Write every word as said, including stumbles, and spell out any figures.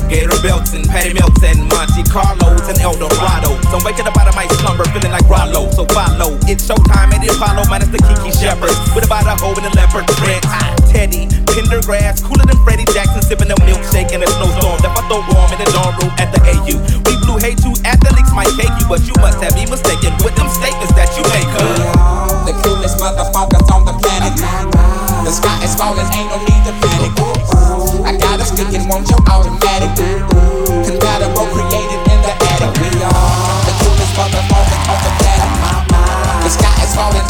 Gator belts and Patty Melts and Monte Carlos and El Dorado. So I'm waking up out of my slumber feeling like Rollo. So follow, it's showtime at the Apollo minus the Kiki Shepherd. With about a hoe and a leopard print. Teddy, Pendergrass, cooler than Freddie Jackson, sipping a milkshake in a snowstorm. That I throw warm in the dorm room at the A U. We blew hay two athletes might cake you, but you must have me mistaken with them statements that you make. Huh? The coolest motherfuckers on the planet. The sky is falling, ain't no need to panic. I got a stick and want your automatic. Compatible, created in the attic. We are the coolest motherfuckers on the planet. The sky is falling.